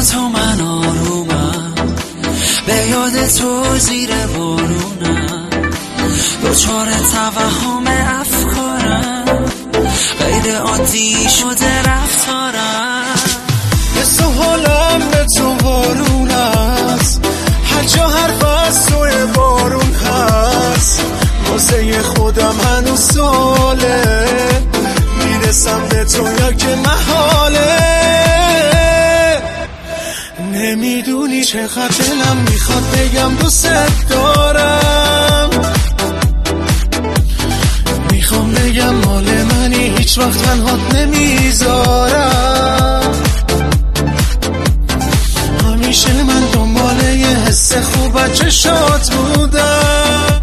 تو من آرومم، به یاد تو زیر بارونم، دچار توهم افکارم، غیر عادی شده رفتارم. حس و حالم به تو بارون هست، هر جا حرف از توی بارون هست. واسه خودم هنوز ساله، میرسم به تو یا که محاله. نمیدونی چقدر دلم میخواد بگم دوست دارم، میخوام بگم مال منی، هیچ وقت تنهات نمیذارم. همیشه من دنباله یه حس خوب از چشات بودم،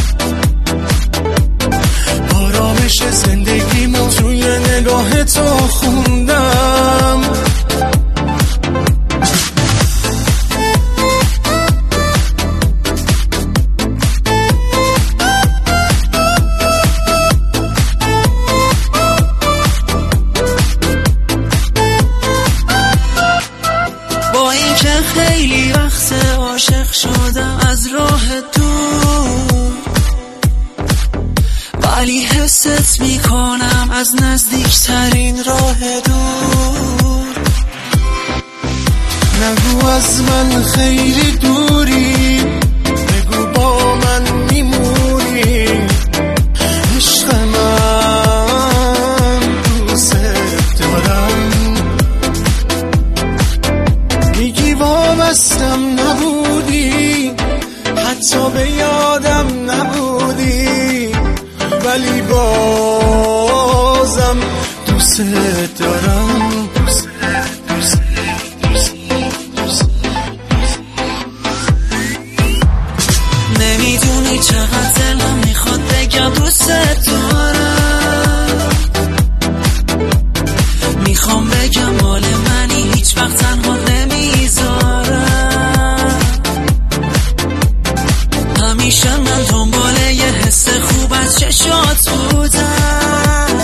آرامش زندگیمو توی نگاه تو خوندم. با این که خیلی وقت عاشق شدم از راه دور، ولی حست میکنم از نزدیکترین راه دور. نگو از من خیلی دوری، بگو با من میمونی. عشق من دوست دارم، میگی وابستم نبودی، حتی به یادم نبودی، ولی بازم دوست دارم. نمیدونی چقدر دلم میخواد بگم دوست دارم، میخوام بگم مال منی، هیچ وقت تنها نمیذارم. همیشه من دنباله یه حس خوب از چشات بودم،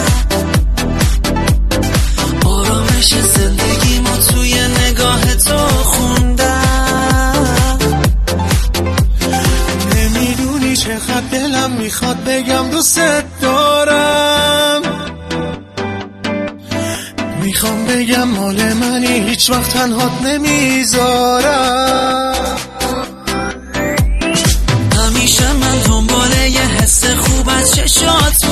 آرامش زندگیمو توی نگاه تو خوندم. نمیدونی چقدر دلم میخواد بگم دوست دارم، میخوام بگم مال منی، هیچ وقت تنهات نمیذارم. همیشه من دنباله یه حس خوب از چشات